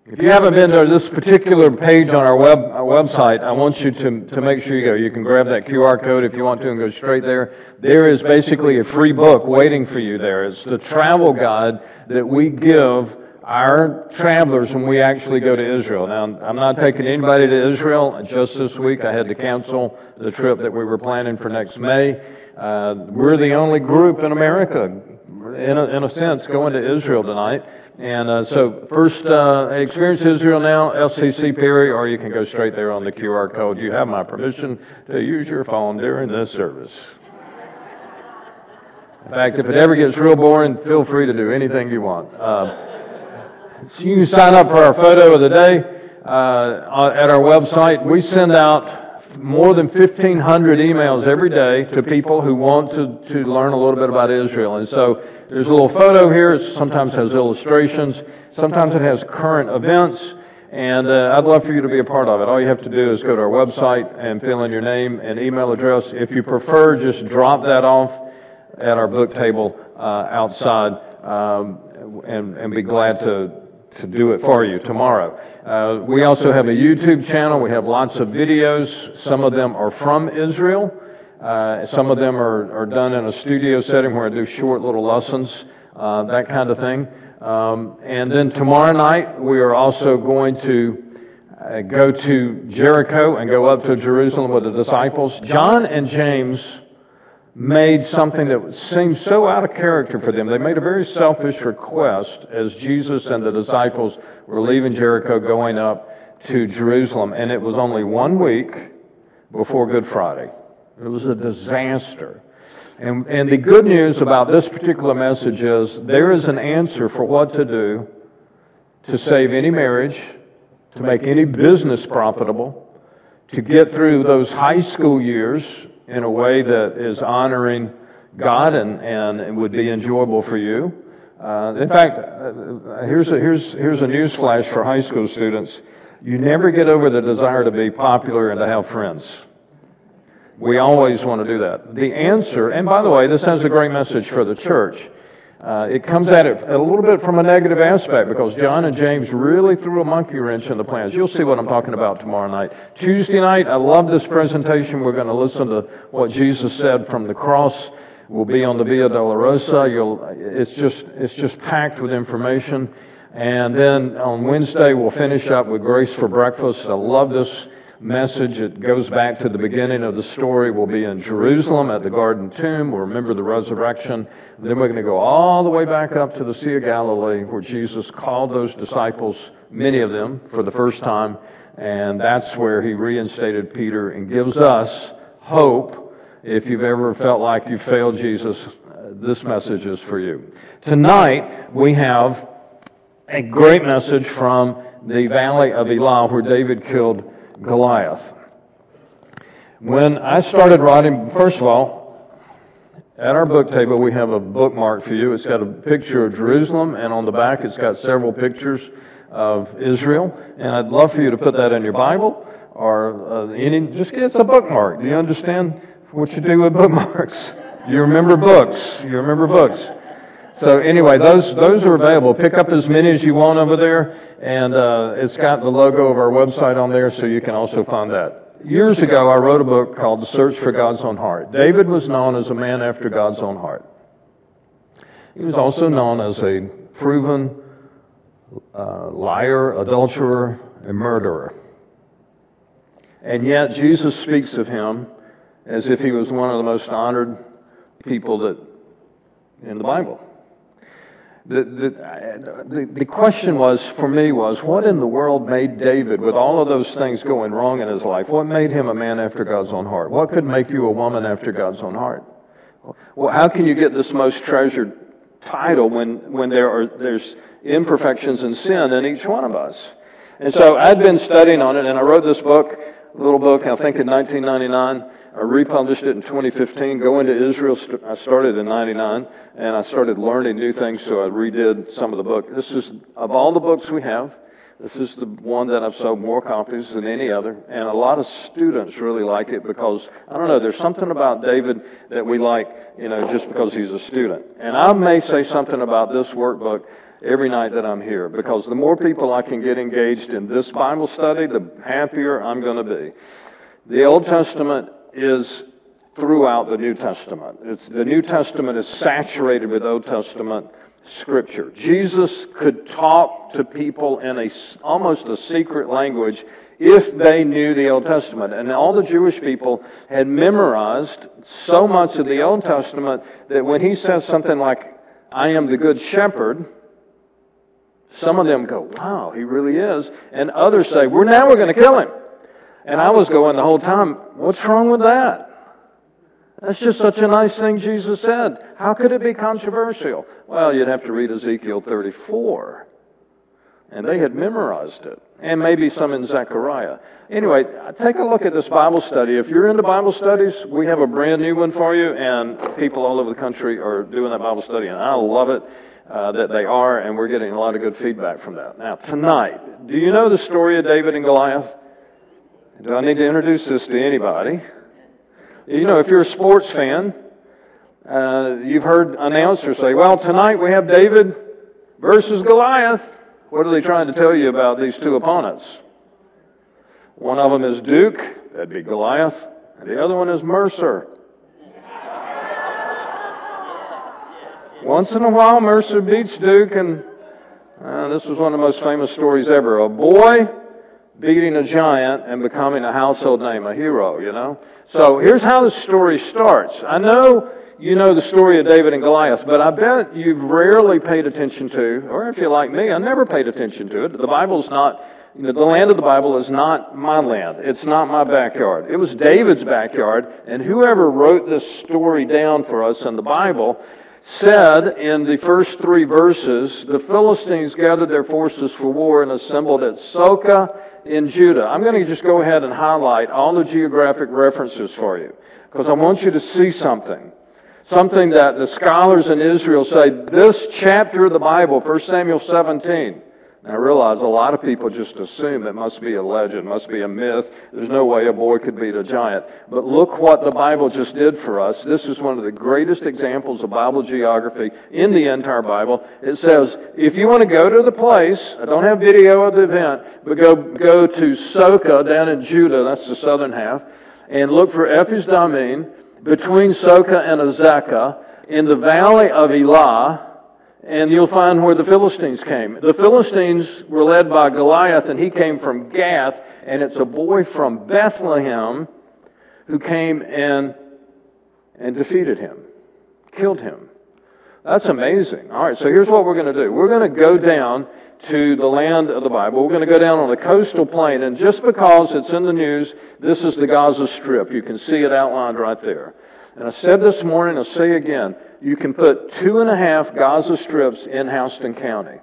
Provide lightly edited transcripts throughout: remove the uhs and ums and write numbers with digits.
If you haven't been to this particular page on our website, I want you to make sure you go. You can grab that QR code if you want to and go straight there. There is basically a free book waiting for you there. It's the travel guide that we give our travelers when we actually go to Israel. Now, I'm not taking anybody to Israel. Just this week I had to cancel the trip that we were planning for next May. We're the only group in America, in a sense, going to Israel tonight. And so first, Experience Israel Now, LCC Perry, or you can go straight there on the QR code. You have my permission to use your phone during this service. In fact, if it ever gets real boring, feel free to do anything you want. So you can sign up for our photo of the day at our website. We send out more than 1,500 emails every day to people who want to learn a little bit about Israel. And so there's a little photo here. It sometimes has illustrations. Sometimes it has current events. And I'd love for you to be a part of it. All you have to do is go to our website and fill in your name and email address. If you prefer, just drop that off at our book table outside and be glad to do it for you tomorrow. We also have a YouTube channel. We have lots of videos. Some of them are from Israel. Some of them are done in a studio setting where I do short little lessons, that kind of thing. And then tomorrow night, we are also going to go to Jericho and go up to Jerusalem with the disciples. John and James made something that seemed so out of character for them. They made a very selfish request as Jesus and the disciples were leaving Jericho going up to Jerusalem. And it was only 1 week before Good Friday. It was a disaster. And the good news about this particular message is there is an answer for what to do to save any marriage, to make any business profitable, to get through those high school years in a way that is honoring God and would be enjoyable for you. In fact, here's a news flash for high school students. You never get over the desire to be popular and to have friends. We always want to do that. The answer, and by the way, this has a great message for the church. It comes at it a little bit from a negative aspect because John and James really threw a monkey wrench in the plans. You'll see what I'm talking about tomorrow night. Tuesday night, I love this presentation. We're going to listen to what Jesus said from the cross. We'll be on the Via Dolorosa. It's just packed with information. And then on Wednesday, we'll finish up with Grace for Breakfast. I love this message. It goes back to the beginning of the story. We'll be in Jerusalem at the Garden Tomb. We'll remember the resurrection. Then we're going to go all the way back up to the Sea of Galilee where Jesus called those disciples, many of them, for the first time. And that's where he reinstated Peter and gives us hope. If you've ever felt like you failed Jesus, this message is for you. Tonight, we have a great message from the Valley of Elah where David killed Goliath. When I started writing, first of all, at our book table we have a bookmark for you. It's got a picture of Jerusalem, and on the back it's got several pictures of Israel. And I'd love for you to put that in your Bible or it's a bookmark. Do you understand what you do with bookmarks? You remember books. You remember books. So anyway, those are available. Pick up as many as you want over there, and it's got the logo of our website on there, so you can also find that. Years ago, I wrote a book called The Search for God's Own Heart. David was known as a man after God's own heart. He was also known as a proven liar, adulterer, and murderer. And yet, Jesus speaks of him as if he was one of the most honored people in the Bible. The question for me was, what in the world made David, with all of those things going wrong in his life, what made him a man after God's own heart? What could make you a woman after God's own heart? Well, how can you get this most treasured title when there's imperfections and sin in each one of us? And so I'd been studying on it, and I wrote this book, a little book, I think in 1999. I republished it in 2015. Going to Israel, I started in 99, and I started learning new things, so I redid some of the book. This is, of all the books we have, this is the one that I've sold more copies than any other, and a lot of students really like it because, I don't know, there's something about David that we like, just because he's a student. And I may say something about this workbook. every night that I'm here, because the more people I can get engaged in this Bible study, the happier I'm going to be. The Old Testament is throughout the New Testament. The New Testament is saturated with Old Testament Scripture. Jesus could talk to people in almost a secret language if they knew the Old Testament. And all the Jewish people had memorized so much of the Old Testament that when he says something like, I am the good shepherd, some of them go, wow, he really is. And others say, we're going to kill him. And I was going the whole time, what's wrong with that? That's just such a nice thing Jesus said. How could it be controversial? Well, you'd have to read Ezekiel 34. And they had memorized it. And maybe some in Zechariah. Anyway, take a look at this Bible study. If you're into Bible studies, we have a brand new one for you. And people all over the country are doing that Bible study. And I love it that they are. And we're getting a lot of good feedback from that. Now, tonight, do you know the story of David and Goliath? Do I need to introduce this to anybody? You know, if you're a sports fan, you've heard announcers say, well, tonight we have David versus Goliath. What are they trying to tell you about these two opponents? One of them is Duke, that'd be Goliath, and the other one is Mercer. Once in a while, Mercer beats Duke, and this was one of the most famous stories ever. A boy beating a giant and becoming a household name, a hero, you know. So here's how the story starts. I know you know the story of David and Goliath, but I bet you've rarely paid attention to, or if you're like me, I never paid attention to it. The Bible's not, the land of the Bible is not my land. It's not my backyard. It was David's backyard, and whoever wrote this story down for us in the Bible said in the first 3 verses, the Philistines gathered their forces for war and assembled at Soka in Judah. I'm going to just go ahead and highlight all the geographic references for you, because I want you to see something that the scholars in Israel say, this chapter of the Bible, 1 Samuel 17. Now I realize a lot of people just assume it must be a legend, must be a myth. There's no way a boy could beat a giant. But look what the Bible just did for us. This is one of the greatest examples of Bible geography in the entire Bible. It says, if you want to go to the place, I don't have video of the event, but go to Soka down in Judah, that's the southern half, and look for Ephes Dammim, between Soka and Azekah, in the valley of Elah, and you'll find where the Philistines came. The Philistines were led by Goliath, and he came from Gath, and it's a boy from Bethlehem who came and defeated him, killed him. That's amazing. All right, so here's what we're going to do. We're going to go down to the land of the Bible. We're going to go down on the coastal plain, and just because it's in the news, this is the Gaza Strip. You can see it outlined right there. And I said this morning, I'll say again, you can put 2.5 Gaza Strips in Houston County.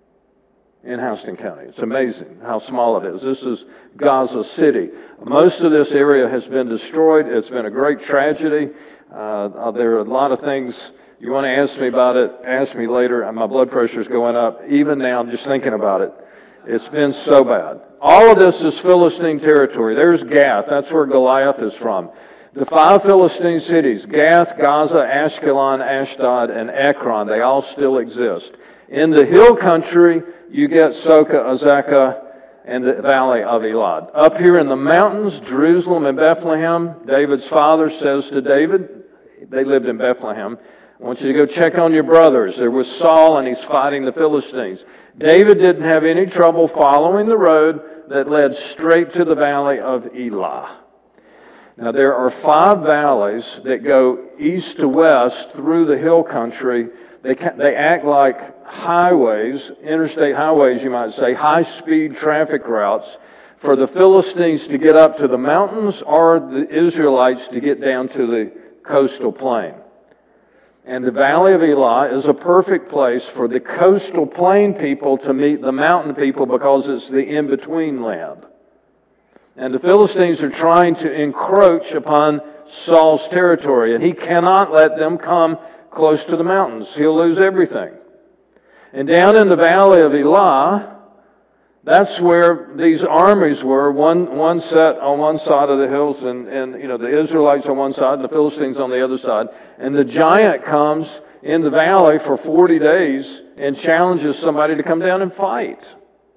In Houston County. It's amazing how small it is. This is Gaza City. Most of this area has been destroyed. It's been a great tragedy. There are a lot of things you want to ask me about it, ask me later. My blood pressure is going up. Even now, I'm just thinking about it. It's been so bad. All of this is Philistine territory. There's Gath. That's where Goliath is from. The 5 Philistine cities, Gath, Gaza, Ashkelon, Ashdod, and Ekron, they all still exist. In the hill country, you get Soka, Azekah, and the valley of Elad. Up here in the mountains, Jerusalem and Bethlehem, David's father says to David, they lived in Bethlehem, I want you to go check on your brothers. There was Saul, and he's fighting the Philistines. David didn't have any trouble following the road that led straight to the valley of Elah. Now, there are 5 valleys that go east to west through the hill country. They act like highways, interstate highways, you might say, high-speed traffic routes for the Philistines to get up to the mountains or the Israelites to get down to the coastal plain. And the valley of Elah is a perfect place for the coastal plain people to meet the mountain people because it's the in-between land. And the Philistines are trying to encroach upon Saul's territory, and he cannot let them come close to the mountains. He'll lose everything. And down in the valley of Elah, That's where these armies were, one set on one side of the hills and the Israelites on one side and the Philistines on the other side. And the giant comes in the valley for 40 days and challenges somebody to come down and fight.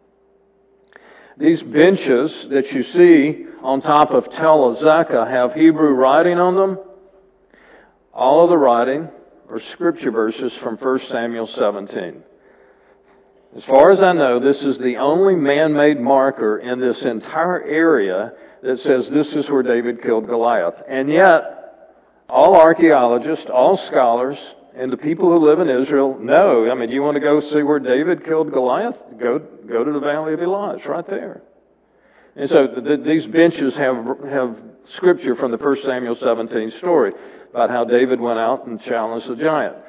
These benches that you see on top of Tel Azekah have Hebrew writing on them. All of the writing are scripture verses from 1 Samuel 17. As far as I know, this is the only man-made marker in this entire area that says this is where David killed Goliath. And yet, all archaeologists, all scholars, and the people who live in Israel know. I mean, you want to go see where David killed Goliath? Go to the Valley of Elah. It's right there. And so these benches have scripture from the 1 Samuel 17 story about how David went out and challenged the giant.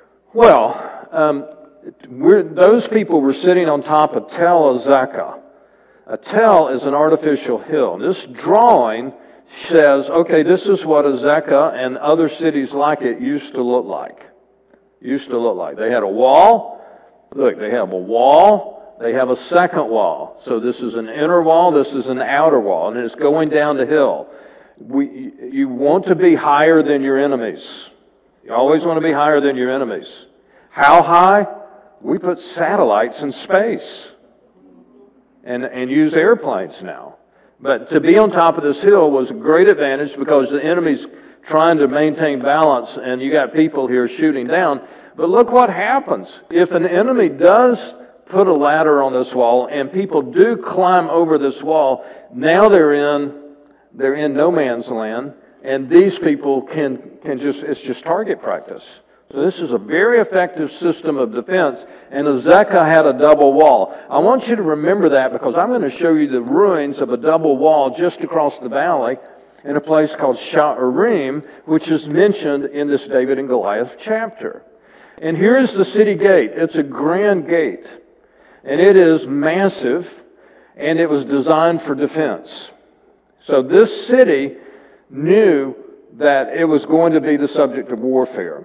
Well, those people were sitting on top of Tel Azekah. A tel is an artificial hill. This drawing says, okay, this is what Azekah and other cities like it used to look like. They had a wall. Look, they have a wall. They have a second wall. So this is an inner wall. This is an outer wall. And it's going down the hill. You want to be higher than your enemies. You always want to be higher than your enemies. How high? We put satellites in space and use airplanes now. But to be on top of this hill was a great advantage because the enemy's trying to maintain balance and you got people here shooting down. But look what happens. If an enemy does put a ladder on this wall and people do climb over this wall, now they're in no man's land, and these people can it's just target practice. So this is a very effective system of defense, and Azekah had a double wall. I want you to remember that because I'm going to show you the ruins of a double wall just across the valley in a place called Sha'arim, which is mentioned in this David and Goliath chapter. And here's the city gate. It's a grand gate, and it is massive, and it was designed for defense. So this city knew that it was going to be the subject of warfare.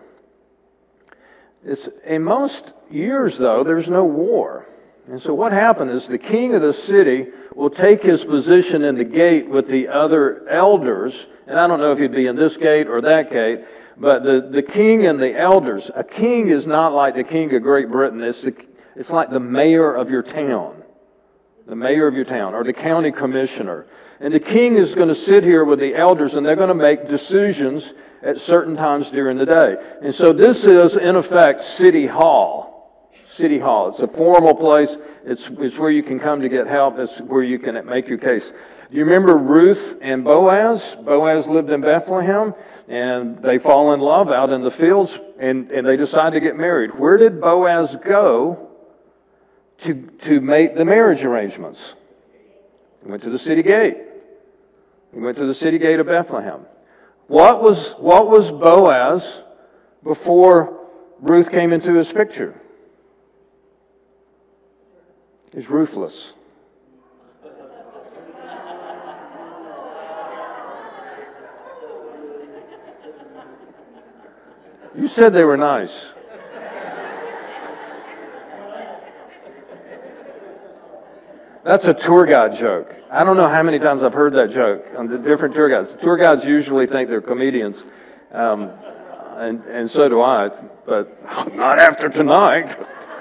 In most years, though, there's no war. And so what happened is the king of the city will take his position in the gate with the other elders. And I don't know if he'd be in this gate or that gate, but the king and the elders. A king is not like the king of Great Britain. It's like the mayor of your town. The mayor of your town or the county commissioner. And the king is going to sit here with the elders and they're going to make decisions at certain times during the day. And so this is, in effect, City Hall. City Hall. It's a formal place. It's where you can come to get help. It's where you can make your case. Do you remember Ruth and Boaz? Boaz lived in Bethlehem, and they fall in love out in the fields, and they decide to get married. Where did Boaz go to make the marriage arrangements? He went to the city gate. He went to the city gate of Bethlehem. What was Boaz before Ruth came into his picture? He's ruthless. You said they were nice. That's a tour guide joke. I don't know how many times I've heard that joke on the different tour guides. Tour guides usually think they're comedians, and so do I, but not after tonight.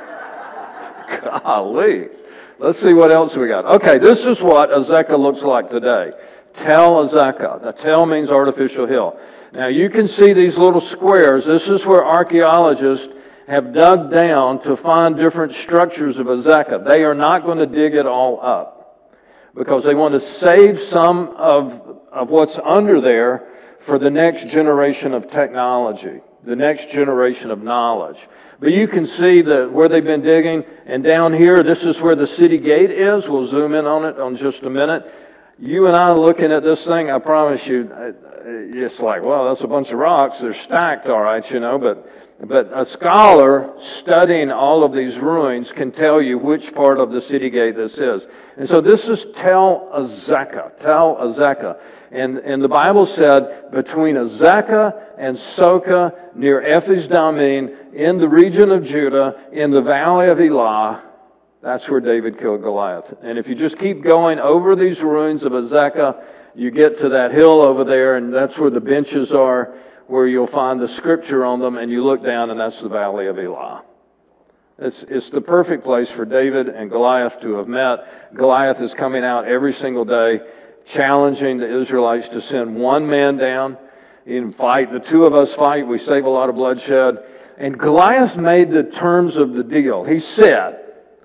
Golly. Let's see what else we got. Okay, this is what Azekah looks like today. Tel Azekah. The tel means artificial hill. Now you can see these little squares. This is where archaeologists have dug down to find different structures of Azekah. They are not going to dig it all up because they want to save some of what's under there for the next generation of technology, the next generation of knowledge. But you can see where they've been digging, and down here, this is where the city gate is. We'll zoom in on it in just a minute. You and I looking at this thing, I promise you, it's like, well, that's a bunch of rocks. They're stacked, all right, but a scholar studying all of these ruins can tell you which part of the city gate this is. And so this is Tel Azekah. And the Bible said between Azekah and Soka near Ephes Dammim in the region of Judah in the valley of Elah That's where David killed Goliath. And if you just keep going over these ruins of Azekah, you get to that hill over there, and that's where the benches are, where you'll find the scripture on them, and you look down, and that's the Valley of Elah. It's the perfect place for David and Goliath to have met. Goliath is coming out every single day, challenging the Israelites to send one man down and fight. The two of us fight. We save a lot of bloodshed. And Goliath made the terms of the deal. He said,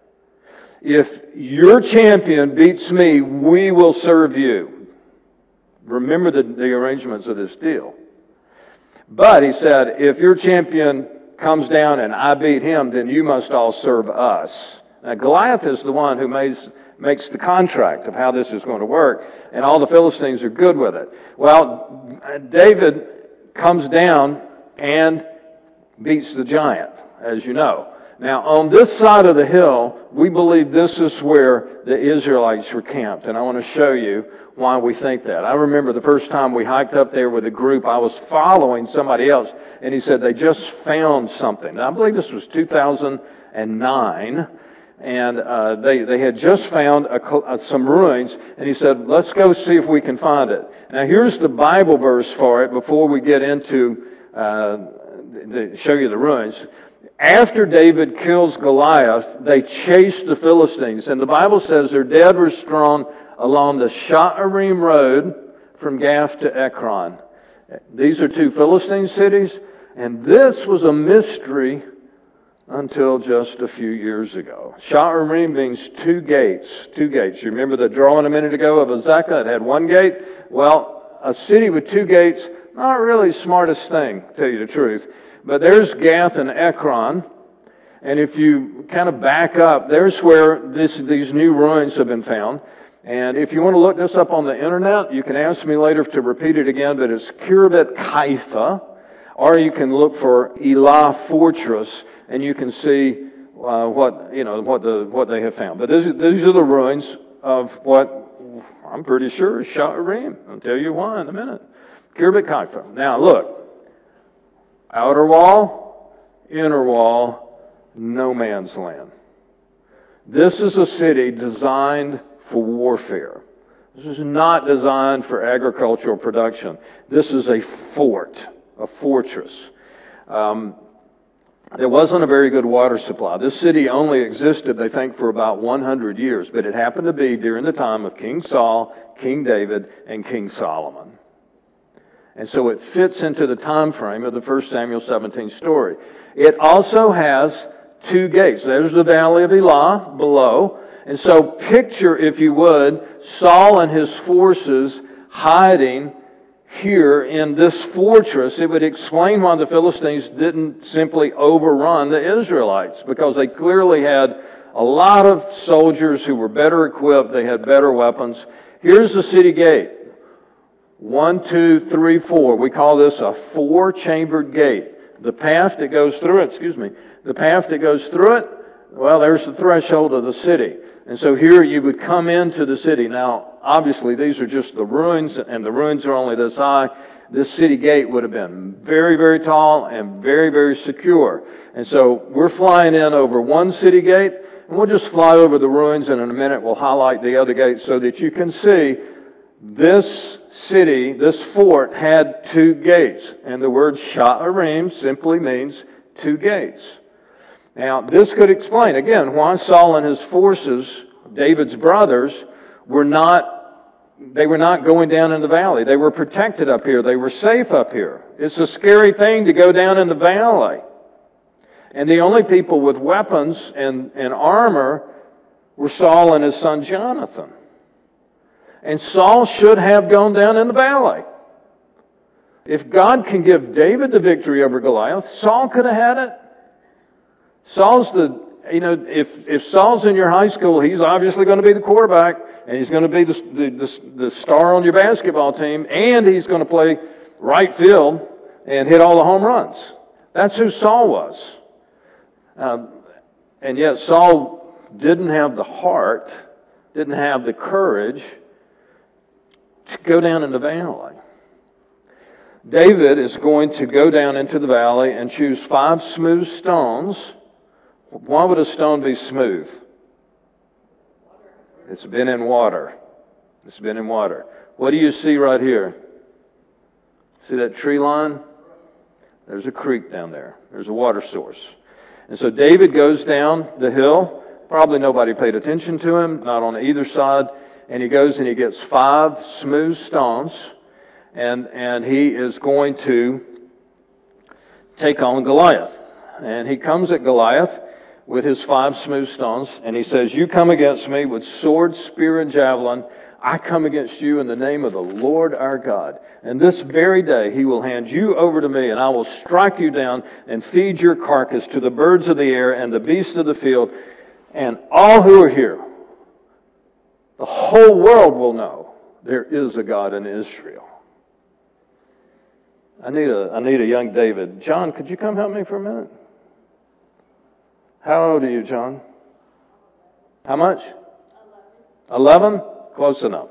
if your champion beats me, we will serve you. Remember the arrangements of this deal. But he said, if your champion comes down and I beat him, then you must all serve us. Now Goliath is the one who makes the contract of how this is going to work, and all the Philistines are good with it. Well, David comes down and beats the giant, as you know. Now, on this side of the hill, we believe this is where the Israelites were camped, and I want to show you why we think that. I remember the first time we hiked up there with a group, I was following somebody else, and he said they just found something. Now, I believe this was 2009, and they had just found some ruins, and he said, let's go see if we can find it. Now, here's the Bible verse for it before we get into show you the ruins. After David kills Goliath, they chase the Philistines, and the Bible says their dead were strewn along the Sha'arim road from Gath to Ekron. These are two Philistine cities, and this was a mystery until just a few years ago. Sha'arim means two gates. Two gates. You remember the drawing a minute ago of Azekah? It had one gate. Well, a city with two gates, not really the smartest thing, to tell you the truth. But there's Gath and Ekron. And if you kind of back up, there's where these new ruins have been found. And if you want to look this up on the internet, you can ask me later to repeat it again, but it's Khirbet Kaifa, or you can look for Elah Fortress, and you can see what they have found. But these are the ruins of what I'm pretty sure is Sha'arim. I'll tell you why in a minute. Khirbet Kaifa. Now look, outer wall, inner wall, no man's land. This is a city designed for warfare. This is not designed for agricultural production. This is a fort, a fortress. There wasn't a very good water supply. This city only existed, they think, for about 100 years, but it happened to be during the time of King Saul, King David, and King Solomon. And so it fits into the time frame of the 1 Samuel 17 story. It also has two gates. There's the Valley of Elah below. And so picture, if you would, Saul and his forces hiding here in this fortress. It would explain why the Philistines didn't simply overrun the Israelites, because they clearly had a lot of soldiers who were better equipped. They had better weapons. Here's the city gate. 1, 2, 3, 4. We call this a four-chambered gate. The path that goes through it, well, there's the threshold of the city. And so here you would come into the city. Now, obviously, these are just the ruins, and the ruins are only this high. This city gate would have been very, very tall and very, very secure. And so we're flying in over one city gate, and we'll just fly over the ruins, and in a minute we'll highlight the other gates so that you can see this city, this fort, had two gates. And the word Sha'arim simply means two gates. Now, this could explain, again, why Saul and his forces, David's brothers, were not going down in the valley. They were protected up here. They were safe up here. It's a scary thing to go down in the valley. And the only people with weapons and armor were Saul and his son Jonathan. And Saul should have gone down in the valley. If God can give David the victory over Goliath, Saul could have had it. If Saul's in your high school, he's obviously going to be the quarterback, and he's going to be the star on your basketball team, and he's going to play right field and hit all the home runs. That's who Saul was. And yet Saul didn't have the heart, didn't have the courage to go down in the valley. David is going to go down into the valley and choose 5 smooth stones. Why would a stone be smooth? It's been in water. It's been in water. What do you see right here? See that tree line? There's a creek down there. There's a water source. And so David goes down the hill. Probably nobody paid attention to him, not on either side. And he goes and he gets 5 smooth stones. And he is going to take on Goliath. And he comes at Goliath with his 5 smooth stones. And he says, you come against me with sword, spear, and javelin. I come against you in the name of the Lord our God. And this very day he will hand you over to me, and I will strike you down and feed your carcass to the birds of the air and the beasts of the field. And all who are here, the whole world will know there is a God in Israel. I need a young David. John, could you come help me for a minute? How old are you, John? How much? 11? Close enough.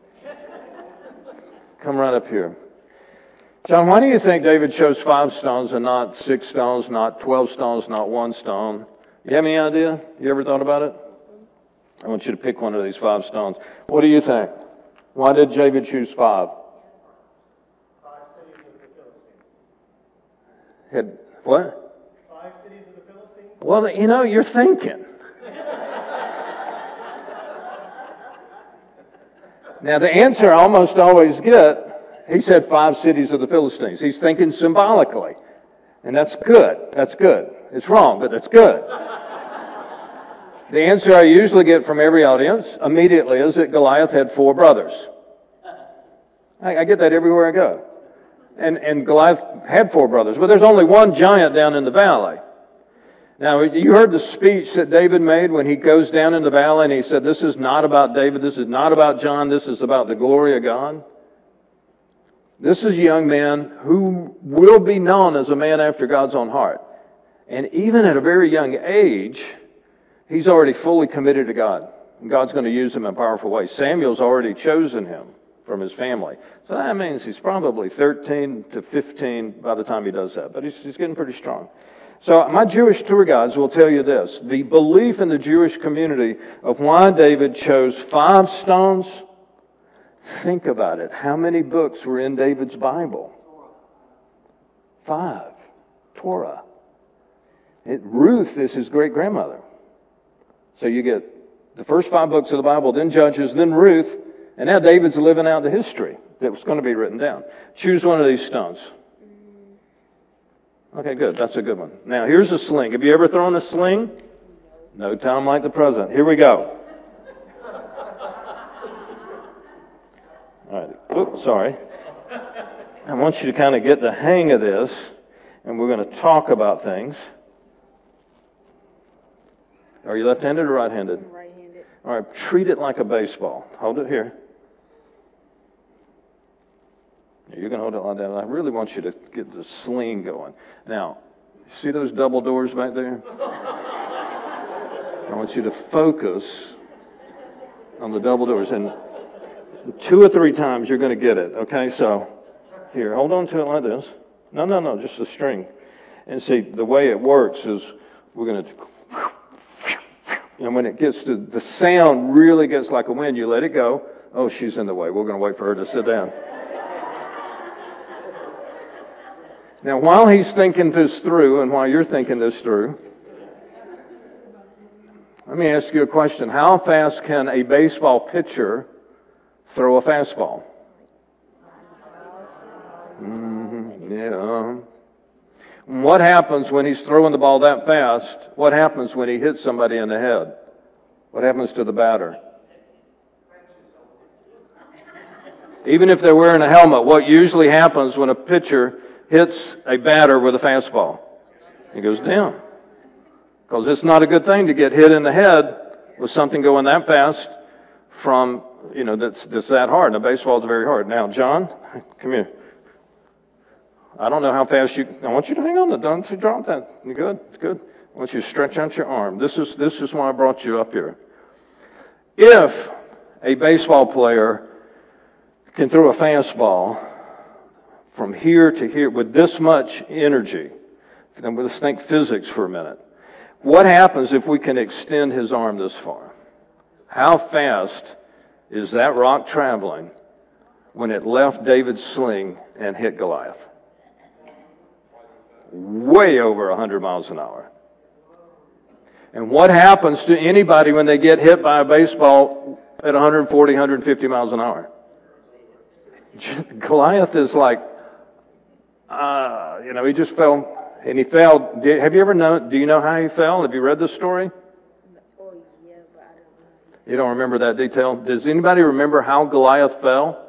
Come right up here. John, why do you think David chose 5 stones and not 6 stones, not 12 stones, not 1 stone? You have any idea? You ever thought about it? I want you to pick one of these 5 stones. What do you think? Why did David choose 5? 5 cities of the Philistines. Had what? 5 cities of the Philistines. Well, you know, you're thinking. Now, the answer I almost always get, he said 5 cities of the Philistines. He's thinking symbolically. And that's good. That's good. It's wrong, but that's good. The answer I usually get from every audience immediately is that Goliath had 4 brothers. I get that everywhere I go. And Goliath had 4 brothers, but there's only one giant down in the valley. Now, you heard the speech that David made when he goes down in the valley and he said, this is not about David, this is not about John, this is about the glory of God. This is a young man who will be known as a man after God's own heart. And even at a very young age, he's already fully committed to God. And God's going to use him in powerful ways. Samuel's already chosen him from his family. So that means he's probably 13 to 15 by the time he does that. But he's getting pretty strong. So my Jewish tour guides will tell you this. The belief in the Jewish community of why David chose 5 stones. Think about it. How many books were in David's Bible? 5. Torah. Ruth is his great-grandmother. So you get the first 5 books of the Bible, then Judges, then Ruth, and now David's living out the history that was going to be written down. Choose one of these stones. Okay, good. That's a good one. Now, here's a sling. Have you ever thrown a sling? No time like the present. Here we go. All right. Oops, sorry. I want you to kind of get the hang of this, and we're going to talk about things. Are you left-handed or right-handed? Right-handed. All right. Treat it like a baseball. Hold it here. You're going to hold it like that. I really want you to get the sling going. Now, see those double doors back there? I want you to focus on the double doors. And 2 or 3 times you're going to get it. Okay, so here, hold on to it like this. No, just the string. And see, the way it works is we're going to... And when it gets to... The sound really gets like a wind. You let it go. Oh, she's in the way. We're going to wait for her to sit down. Now, while he's thinking this through and while you're thinking this through, let me ask you a question. How fast can a baseball pitcher throw a fastball? Yeah. What happens when he's throwing the ball that fast? What happens when he hits somebody in the head? What happens to the batter? Even if they're wearing a helmet, what usually happens when a pitcher hits a batter with a fastball? He goes down. Because it's not a good thing to get hit in the head with something going that fast from, that's that hard. Now, baseball is very hard. Now, John, come here. I don't know how fast I want you to hang on. Don't you drop that. You good? Good. I want you to stretch out your arm. This is why I brought you up here. If a baseball player can throw a fastball from here to here with this much energy, then let's think physics for a minute. What happens if we can extend his arm this far? How fast is that rock traveling when it left David's sling and hit Goliath? Way over 100 miles an hour. And what happens to anybody when they get hit by a baseball at 140, 150 miles an hour? Goliath is like, he just fell. And he fell. Have you ever known? Do you know how he fell? Have you read this story? Oh, yeah, but I don't know. You don't remember that detail? Does anybody remember how Goliath fell?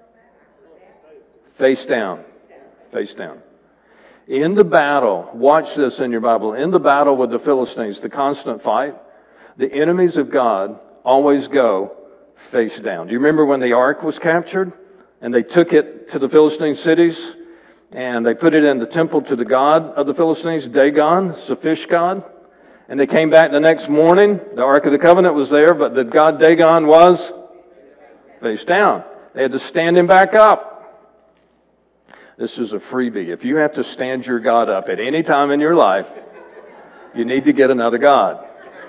Face down. Face down. In the battle, watch this in your Bible, in the battle with the Philistines, the constant fight, the enemies of God always go face down. Do you remember when the ark was captured and they took it to the Philistine cities and they put it in the temple to the god of the Philistines, Dagon, the fish god, and they came back the next morning, the Ark of the Covenant was there, but the god Dagon was face down. They had to stand him back up. This is a freebie. If you have to stand your God up at any time in your life, you need to get another God.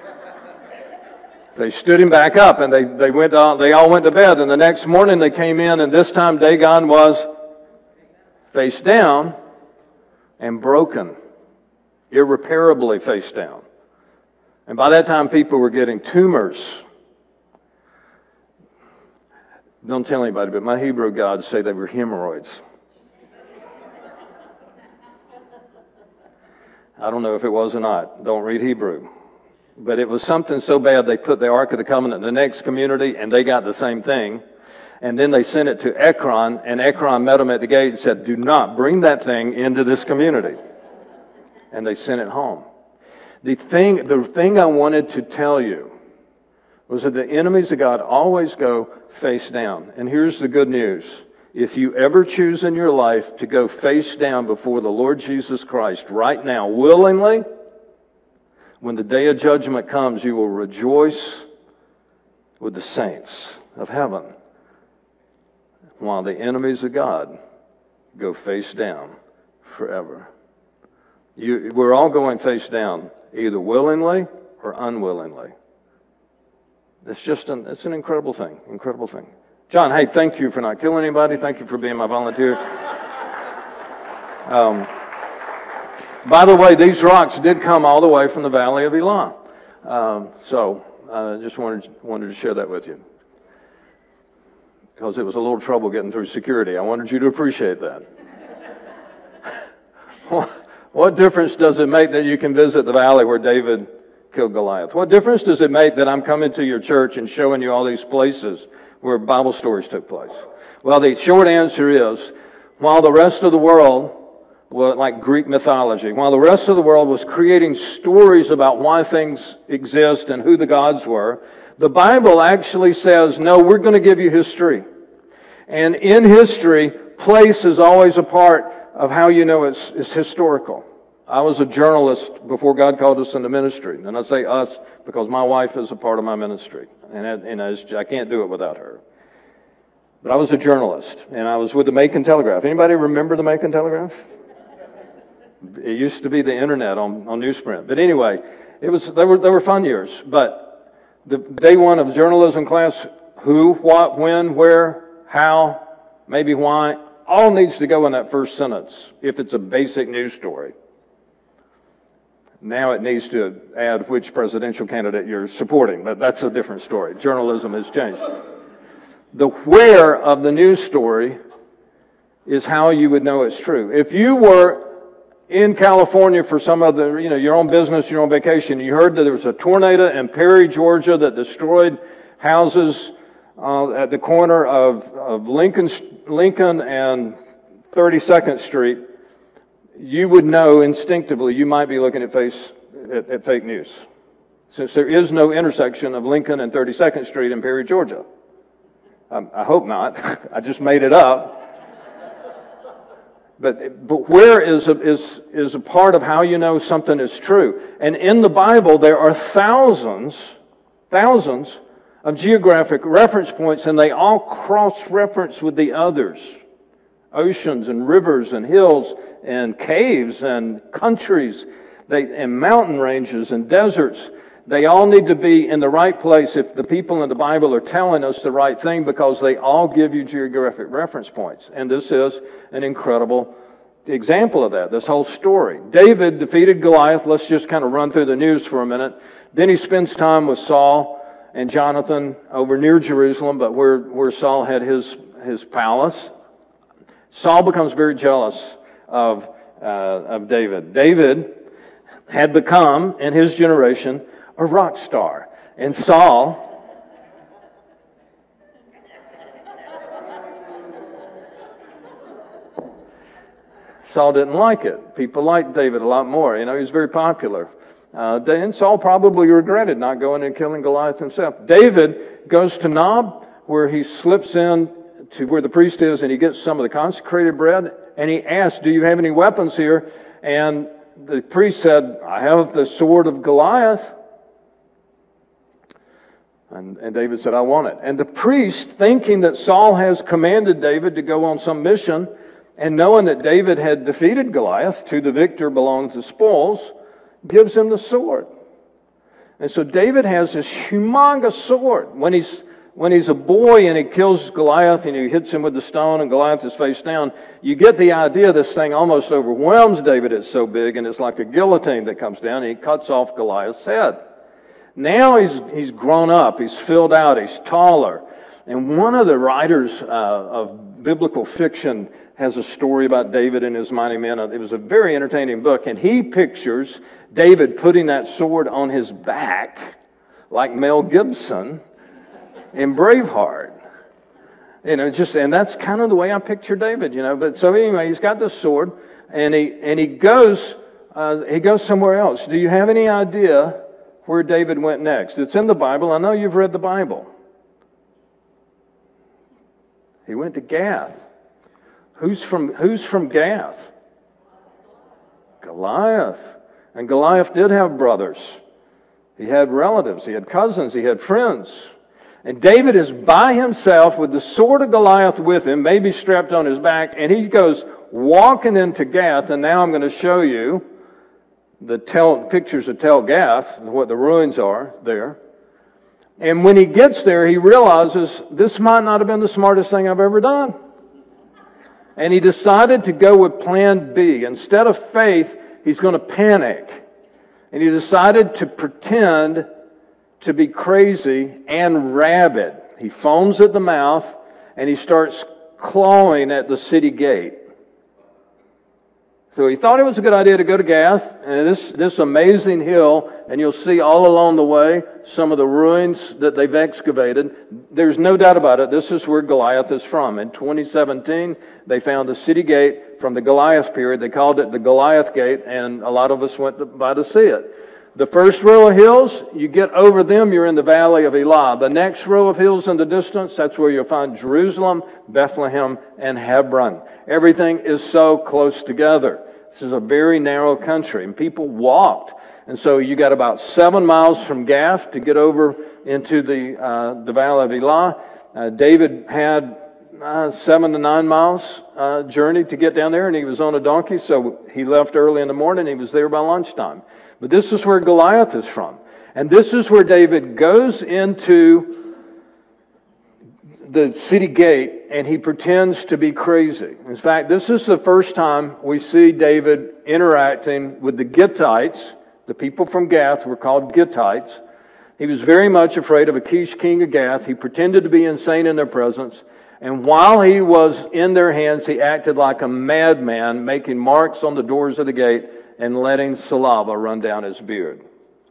They stood him back up and they all went to bed, and the next morning they came in, and this time Dagon was face down and broken. Irreparably face down. And by that time people were getting tumors. Don't tell anybody, but my Hebrew gods say they were hemorrhoids. I don't know if it was or not. Don't read Hebrew. But it was something so bad they put the Ark of the Covenant in the next community and they got the same thing. And then they sent it to Ekron, and Ekron met them at the gate and said, do not bring that thing into this community. And they sent it home. The thing I wanted to tell you was that the enemies of God always go face down. And here's the good news. If you ever choose in your life to go face down before the Lord Jesus Christ right now, willingly, when the day of judgment comes, you will rejoice with the saints of heaven, while the enemies of God go face down forever. We're all going face down, either willingly or unwillingly. It's an incredible thing, incredible thing. John, hey, thank you for not killing anybody. Thank you for being my volunteer. By the way, these rocks did come all the way from the Valley of Elah. So I just wanted to share that with you. Because it was a little trouble getting through security. I wanted you to appreciate that. What difference does it make that you can visit the valley where David killed Goliath? What difference does it make that I'm coming to your church and showing you all these places where Bible stories took place? Well, the short answer is, while the rest of the world was like Greek mythology, while the rest of the world was creating stories about why things exist and who the gods were, the Bible actually says, no, we're going to give you history. And in history, place is always a part of how you know it's historical. I was a journalist before God called us into ministry. And I say us because my wife is a part of my ministry. And I can't do it without her. But I was a journalist, and I was with the Macon Telegraph. Anybody remember the Macon Telegraph? It used to be the internet on newsprint. But anyway, they were fun years. But the day one of journalism class, who, what, when, where, how, maybe why, all needs to go in that first sentence if it's a basic news story. Now it needs to add which presidential candidate you're supporting, but that's a different story. Journalism has changed. The where of the news story is how you would know it's true. If you were in California for some other, your own business, your own vacation, you heard that there was a tornado in Perry, Georgia that destroyed houses at the corner of Lincoln and 32nd Street, you would know instinctively you might be looking at fake news. Since there is no intersection of Lincoln and 32nd Street in Perry, Georgia. I hope not. I just made it up. But where is a part of how you know something is true. And in the Bible there are thousands of geographic reference points, and they all cross-reference with the others. Oceans and rivers and hills and caves and countries and mountain ranges and deserts. They all need to be in the right place if the people in the Bible are telling us the right thing, because they all give you geographic reference points. And this is an incredible example of that, this whole story. David defeated Goliath. Let's just kind of run through the news for a minute. Then he spends time with Saul and Jonathan over near Jerusalem, but where Saul had his palace. Saul becomes very jealous of David. David had become, in his generation, a rock star. And Saul didn't like it. People liked David a lot more. He was very popular. And Saul probably regretted not going and killing Goliath himself. David goes to Nob, where he slips in to where the priest is, and he gets some of the consecrated bread, and he asks, "Do you have any weapons here?" And the priest said, "I have the sword of Goliath." And David said, "I want it." And the priest, thinking that Saul has commanded David to go on some mission, and knowing that David had defeated Goliath, to the victor belongs the spoils, gives him the sword. And so David has this humongous sword. When he's a boy and he kills Goliath and he hits him with the stone and Goliath is face down, you get the idea this thing almost overwhelms David. It's so big, and it's like a guillotine that comes down and he cuts off Goliath's head. Now he's grown up, he's filled out, he's taller. And one of the writers of biblical fiction has a story about David and his mighty men. It was a very entertaining book, and he pictures David putting that sword on his back like Mel Gibson in Braveheart. And that's kind of the way I picture David, But so anyway, he's got this sword, and he goes somewhere else. Do you have any idea where David went next? It's in the Bible. I know you've read the Bible. He went to Gath. Who's from Gath? Goliath. And Goliath did have brothers. He had relatives. He had cousins. He had friends. And David is by himself with the sword of Goliath with him, maybe strapped on his back, and he goes walking into Gath. And now I'm going to show you the pictures of Tel Gath, what the ruins are there. And when he gets there, he realizes this might not have been the smartest thing I've ever done. And he decided to go with plan B. Instead of faith, he's going to panic. And he decided to pretend to be crazy and rabid. He foams at the mouth and he starts clawing at the city gate. So he thought it was a good idea to go to Gath, and this amazing hill, and you'll see all along the way some of the ruins that they've excavated. There's no doubt about it. This is where Goliath is from. In 2017, they found the city gate from the Goliath period. They called it the Goliath Gate, and a lot of us went by to see it. The first row of hills, you get over them, you're in the valley of Elah. The next row of hills in the distance, that's where you'll find Jerusalem, Bethlehem, and Hebron. Everything is so close together. This is a very narrow country, and people walked. And so you got about 7 miles from Gath to get over into the valley of Elah. David had 7 to 9 miles journey to get down there, and he was on a donkey, so he left early in the morning. He was there by lunchtime. But this is where Goliath is from. And this is where David goes into the city gate and he pretends to be crazy. In fact, this is the first time we see David interacting with the Gittites. The people from Gath were called Gittites. He was very much afraid of Achish, king of Gath. He pretended to be insane in their presence. And while he was in their hands, he acted like a madman, making marks on the doors of the gate and letting saliva run down his beard.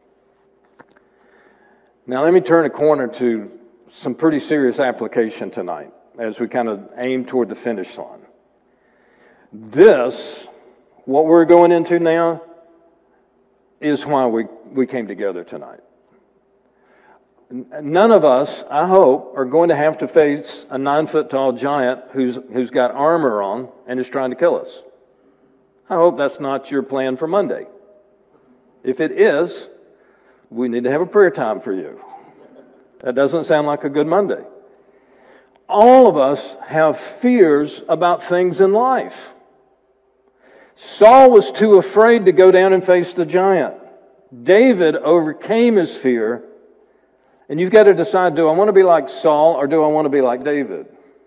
Now let me turn a corner to some pretty serious application tonight as we kind of aim toward the finish line. What we're going into now, is why we came together tonight. None of us, I hope, are going to have to face a 9-foot-tall giant who's got armor on and is trying to kill us. I hope that's not your plan for Monday. If it is, we need to have a prayer time for you. That doesn't sound like a good Monday. All of us have fears about things in life. Saul was too afraid to go down and face the giant. David overcame his fear. And you've got to decide, do I want to be like Saul or do I want to be like David?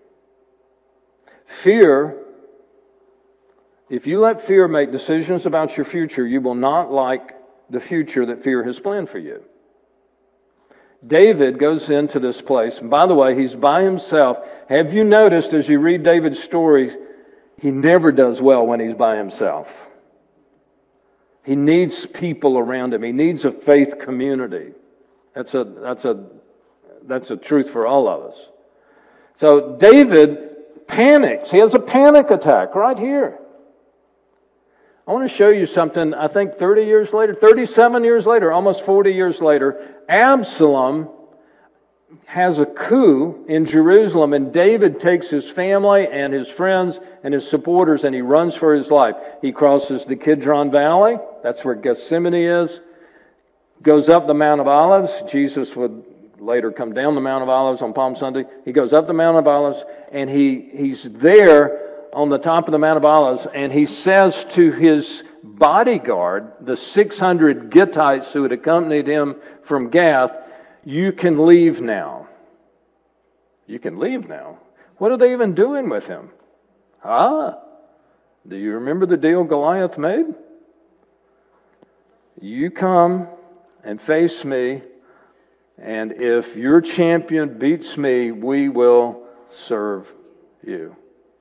Fear, if you let fear make decisions about your future, you will not like the future that fear has planned for you. David goes into this place, and by the way, he's by himself. Have you noticed as you read David's story, he never does well when he's by himself. He needs people around him. He needs a faith community. That's a truth for all of us. So David panics. He has a panic attack right here. I want to show you something. I think 37 years later, almost 40 years later, Absalom has a coup in Jerusalem, and David takes his family and his friends and his supporters and he runs for his life. He crosses the Kidron Valley. That's where Gethsemane is. Goes up the Mount of Olives. Jesus would later come down the Mount of Olives on Palm Sunday. He goes up the Mount of Olives, and he's there on the top of the Mount of Olives, and he says to his bodyguard, the 600 Gittites who had accompanied him from Gath, you can leave now. You can leave now. What are they even doing with him? Do you remember the deal Goliath made? You come and face me, and if your champion beats me, we will serve you.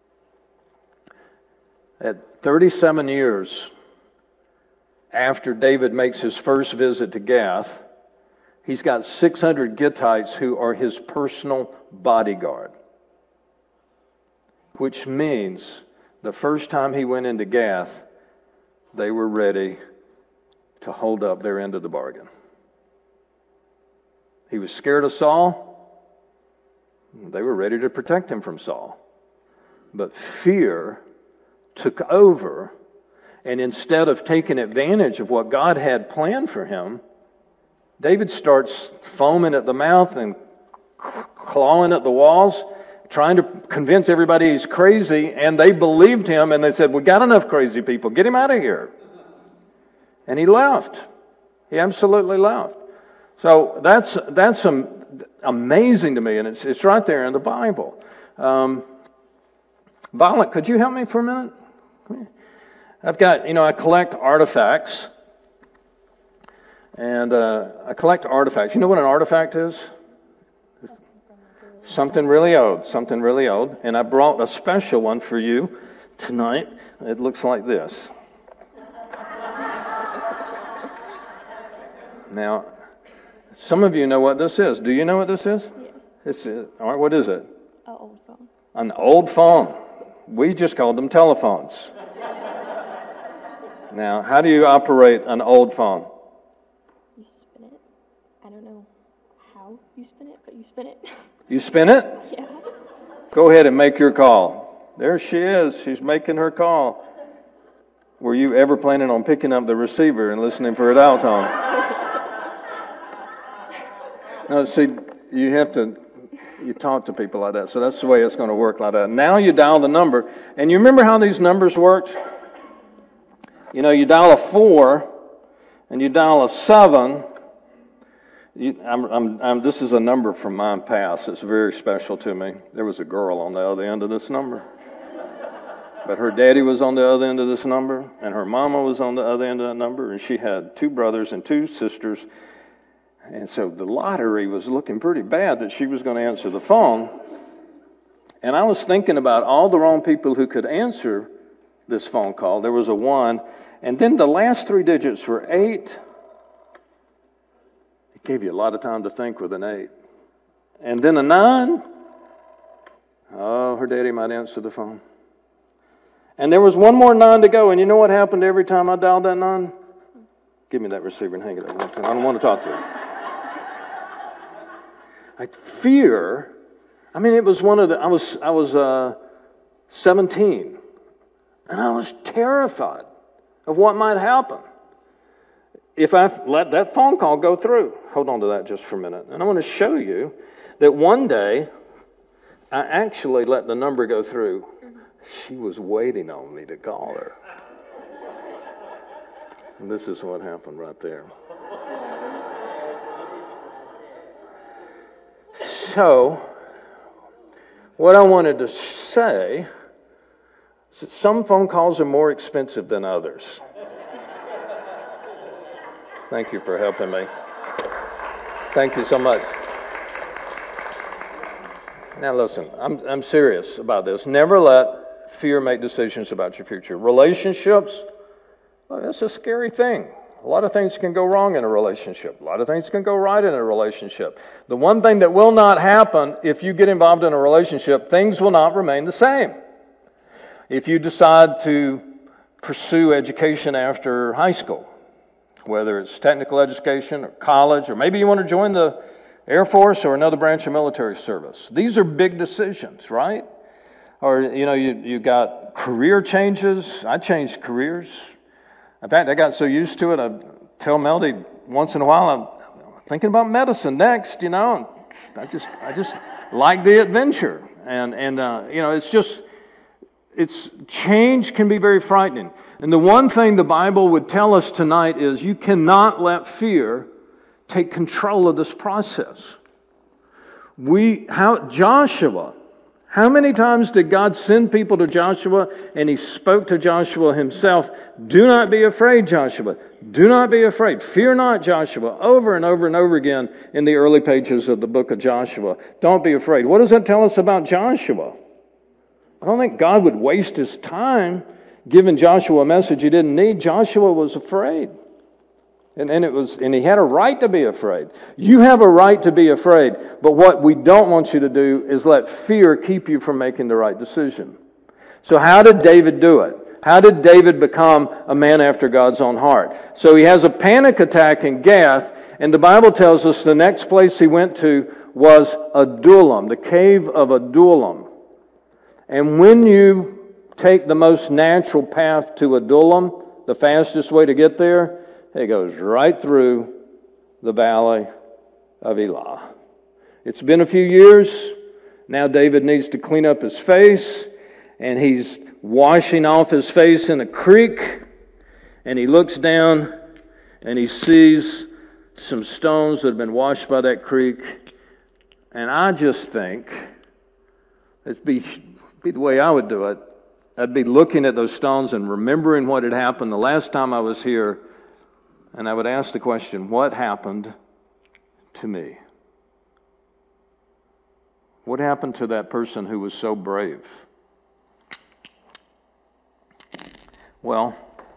At 37 years after David makes his first visit to Gath, he's got 600 Gittites who are his personal bodyguard. Which means the first time he went into Gath, they were ready to hold up their end of the bargain. He was scared of Saul. They were ready to protect him from Saul. But fear took over, and instead of taking advantage of what God had planned for him, David starts foaming at the mouth and clawing at the walls, trying to convince everybody he's crazy, and they believed him, and they said, we got enough crazy people, get him out of here. And he left. He absolutely left. So that's amazing to me, and it's right there in the Bible. Balak, could you help me for a minute? I've got, I collect artifacts. And I collect artifacts. You know what an artifact is? Something really old. Something really old. And I brought a special one for you tonight. It looks like this. Now, some of you know what this is. Do you know what this is? Yes. All right, what is it? An old phone. An old phone. We just called them telephones. Now, how do you operate an old phone? You spin it. I don't know how you spin it, but you spin it. You spin it? Yeah. Go ahead and make your call. There she is. She's making her call. Were you ever planning on picking up the receiver and listening for a dial tone? No, see, you talk to people like that. So that's the way it's going to work like that. Now you dial the number. And you remember how these numbers worked? You dial a 4 and you dial a 7. This is a number from my past. It's very special to me. There was a girl on the other end of this number. But her daddy was on the other end of this number, and her mama was on the other end of that number, and she had 2 brothers and 2 sisters. And so the lottery was looking pretty bad that she was going to answer the phone. And I was thinking about all the wrong people who could answer this phone call. There was a 1, and then the last 3 digits were 8. It gave you a lot of time to think with an 8. And then a 9. Oh, her daddy might answer the phone. And there was one more 9 to go, and you know what happened every time I dialed that 9? Give me that receiver and hang it up. I don't want to talk to you. Fear. I mean, it was one of the. I was 17, and I was terrified of what might happen if I let that phone call go through. Hold on to that just for a minute, and I want to show you that one day I actually let the number go through. She was waiting on me to call her, and this is what happened right there. So, what I wanted to say is that some phone calls are more expensive than others. Thank you for helping me. Thank you so much. Now listen, I'm serious about this. Never let fear make decisions about your future. Relationships, well, that's a scary thing. A lot of things can go wrong in a relationship. A lot of things can go right in a relationship. The one thing that will not happen if you get involved in a relationship, things will not remain the same. If you decide to pursue education after high school, whether it's technical education or college, or maybe you want to join the Air Force or another branch of military service. These are big decisions, right? Or, you got career changes. I changed careers. In fact, I got so used to it, I tell Melody once in a while, I'm thinking about medicine next, and I just like the adventure. And it's change can be very frightening. And the one thing the Bible would tell us tonight is you cannot let fear take control of this process. Joshua, how many times did God send people to Joshua and He spoke to Joshua himself? Do not be afraid, Joshua. Do not be afraid. Fear not, Joshua. Over and over and over again in the early pages of the book of Joshua. Don't be afraid. What does that tell us about Joshua? I don't think God would waste His time giving Joshua a message he didn't need. Joshua was afraid. And he had a right to be afraid. You have a right to be afraid, but what we don't want you to do is let fear keep you from making the right decision. So how did David do it? How did David become a man after God's own heart? So he has a panic attack in Gath, and the Bible tells us the next place he went to was Adullam, the cave of Adullam. And when you take the most natural path to Adullam, the fastest way to get there, it goes right through the valley of Elah. It's been a few years. Now David needs to clean up his face, and he's washing off his face in a creek, and he looks down and he sees some stones that have been washed by that creek. And I just think it'd be the way I would do it. I'd be looking at those stones and remembering what had happened the last time I was here, and I would ask the question, what happened to me? What happened to that person who was so brave? Well,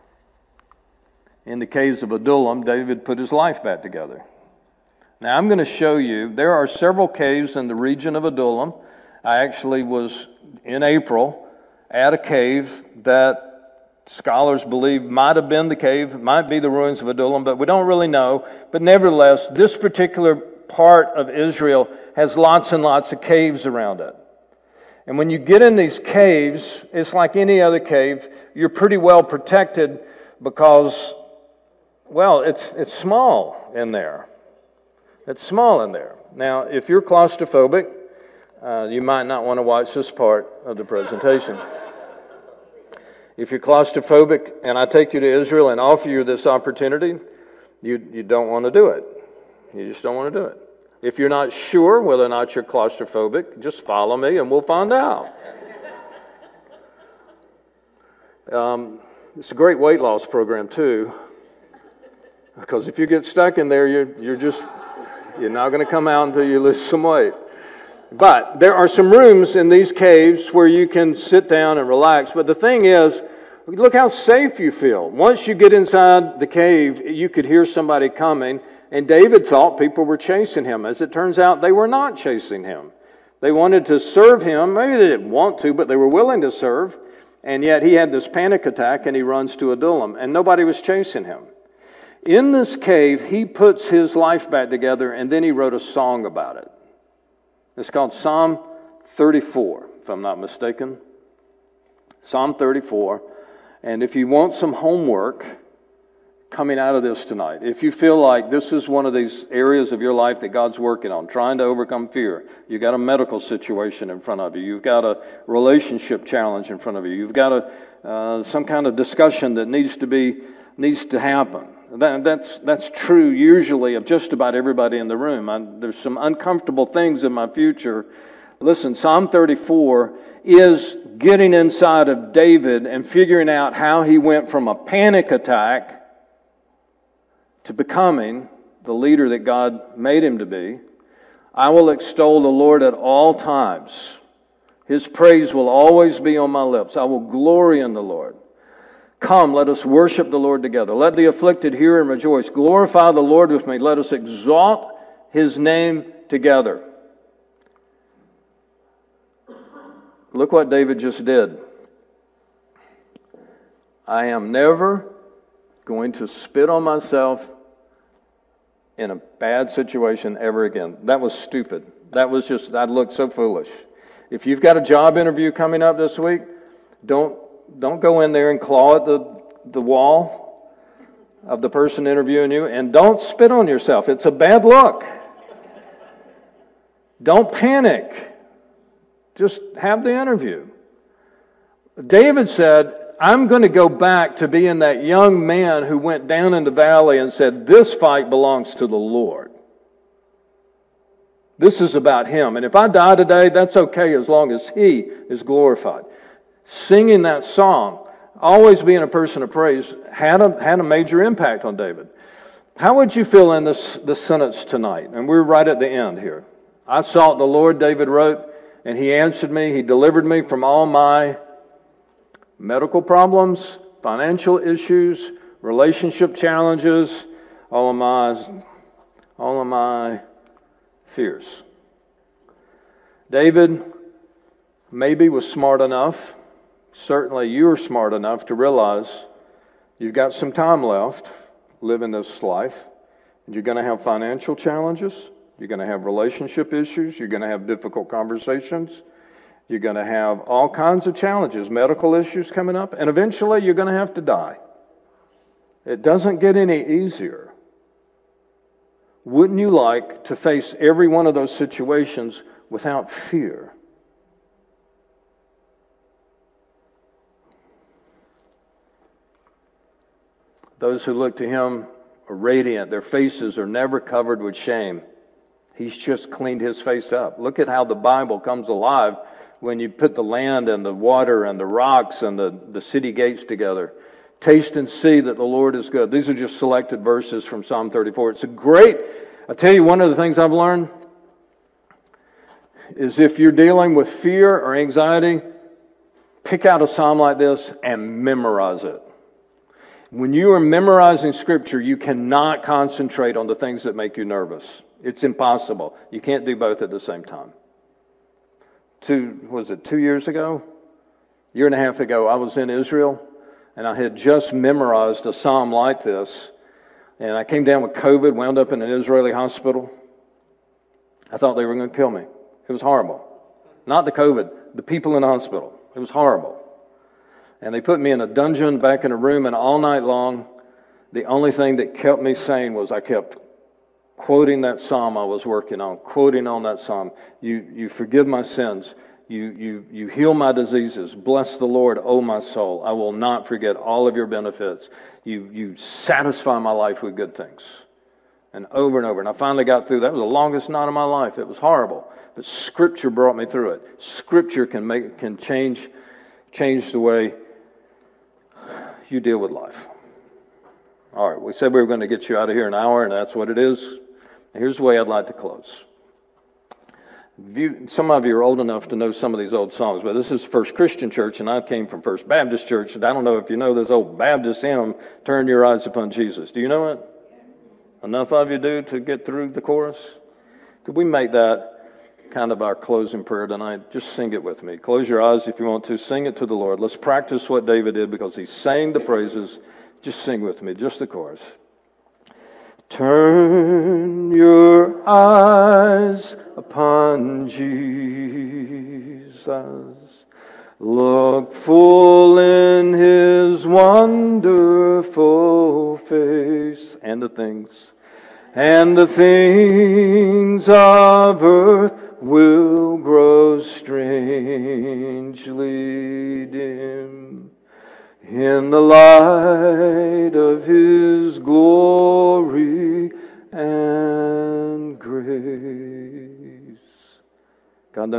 in the caves of Adullam, David put his life back together. Now I'm going to show you, there are several caves in the region of Adullam. I actually was, in April, at a cave that scholars believe might have been the cave, might be the ruins of Adullam, but we don't really know. But nevertheless, this particular part of Israel has lots and lots of caves around it. And when you get in these caves, it's like any other cave. You're pretty well protected because, well, it's small in there. It's small in there. Now, if you're claustrophobic, you might not want to watch this part of the presentation. If you're claustrophobic and I take you to Israel and offer you this opportunity, you don't want to do it. You just don't want to do it. If you're not sure whether or not you're claustrophobic, just follow me and we'll find out. It's a great weight loss program too, because if you get stuck in there, you're not going to come out until you lose some weight. But there are some rooms in these caves where you can sit down and relax. But the thing is, look how safe you feel. Once you get inside the cave, you could hear somebody coming. And David thought people were chasing him. As it turns out, they were not chasing him. They wanted to serve him. Maybe they didn't want to, but they were willing to serve. And yet he had this panic attack and he runs to Adullam. And nobody was chasing him. In this cave, he puts his life back together and then he wrote a song about it. It's called Psalm 34, if I'm not mistaken. Psalm 34. And if you want some homework coming out of this tonight, if you feel like this is one of these areas of your life that God's working on, trying to overcome fear, you've got a medical situation in front of you, you've got a relationship challenge in front of you, you've got some kind of discussion that needs to happen. That's true usually of just about everybody in the room. There's some uncomfortable things in my future. Listen, Psalm 34 is getting inside of David and figuring out how he went from a panic attack to becoming the leader that God made him to be. I will extol the Lord at all times. His praise will always be on my lips. I will glory in the Lord. Come, let us worship the Lord together. Let the afflicted hear and rejoice. Glorify the Lord with me. Let us exalt His name together. Look what David just did. I am never going to spit on myself in a bad situation ever again. That was stupid. That I'd look so foolish. If you've got a job interview coming up this week, don't go in there and claw at the wall of the person interviewing you, and don't spit on yourself. It's a bad look. Don't panic. Just have the interview. David said, I'm going to go back to being that young man who went down in the valley and said, this fight belongs to the Lord. This is about Him. And if I die today, that's okay as long as He is glorified. Singing that song, always being a person of praise, had a major impact on David. How would you feel in this sentence tonight? And we're right at the end here. I sought the Lord, David wrote, and He answered me. He delivered me from all my medical problems, financial issues, relationship challenges, all of my fears. David maybe was smart enough, certainly you're smart enough to realize you've got some time left living this life, and you're going to have financial challenges, you're going to have relationship issues, you're going to have difficult conversations, you're going to have all kinds of challenges, medical issues coming up, and eventually you're going to have to die. It doesn't get any easier. Wouldn't you like to face every one of those situations without fear? Those who look to Him are radiant. Their faces are never covered with shame. He's just cleaned His face up. Look at how the Bible comes alive when you put the land and the water and the rocks and the city gates together. Taste and see that the Lord is good. These are just selected verses from Psalm 34. It's a great, I tell you, one of the things I've learned is if you're dealing with fear or anxiety, pick out a psalm like this and memorize it. When you are memorizing Scripture, you cannot concentrate on the things that make you nervous. It's impossible. You can't do both at the same time. 2 years ago? A year and a half ago, I was in Israel, and I had just memorized a psalm like this, and I came down with COVID, wound up in an Israeli hospital. I thought they were going to kill me. It was horrible. Not the COVID, the people in the hospital. It was horrible. And they put me in a dungeon back in a room, and all night long, the only thing that kept me sane was I kept quoting that psalm I was working on, quoting on that psalm. You forgive my sins. You heal my diseases. Bless the Lord, O my soul. I will not forget all of your benefits. You satisfy my life with good things. And over and over. And I finally got through. That was the longest night of my life. It was horrible. But Scripture brought me through it. Scripture can change the way you deal with life. All right, we said we were going to get you out of here in an hour, and that's what it is. Here's the way I'd like to close. Some of you are old enough to know some of these old songs, but this is First Christian Church, and I came from First Baptist Church, and I don't know if you know this old Baptist hymn, Turn Your Eyes Upon Jesus. Do you know it? Enough of you do to get through the chorus? Could we make that kind of our closing prayer tonight? Just sing it with me. Close your eyes if you want to. Sing it to the Lord. Let's practice what David did because he sang the praises. Just sing with me, just the chorus. Turn your eyes upon Jesus. Look full in His wonderful face. And the things of earth will grow strangely dim in the light of His glory.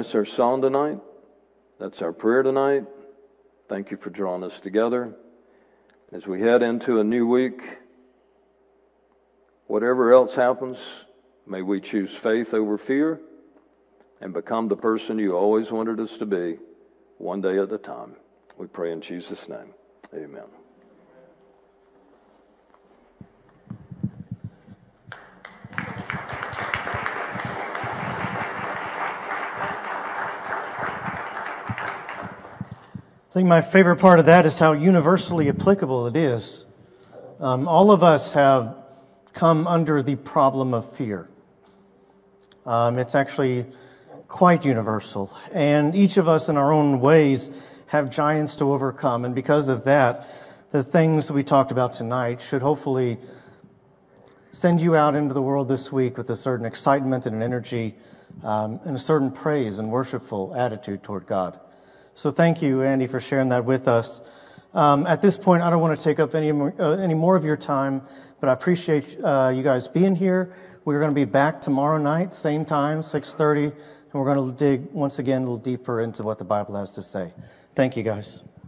That's our song tonight. That's our prayer tonight. Thank you for drawing us together. As we head into a new week, whatever else happens, may we choose faith over fear and become the person you always wanted us to be, one day at a time. We pray in Jesus' name. Amen. I think my favorite part of that is how universally applicable it is. All of us have come under the problem of fear. It's actually quite universal. And each of us in our own ways have giants to overcome. And because of that, the things we talked about tonight should hopefully send you out into the world this week with a certain excitement and an energy and a certain praise and worshipful attitude toward God. So thank you, Andy, for sharing that with us. At this point, I don't want to take up any more of your time, but I appreciate you guys being here. We're going to be back tomorrow night, same time, 6:30, and we're going to dig once again a little deeper into what the Bible has to say. Thank you, guys.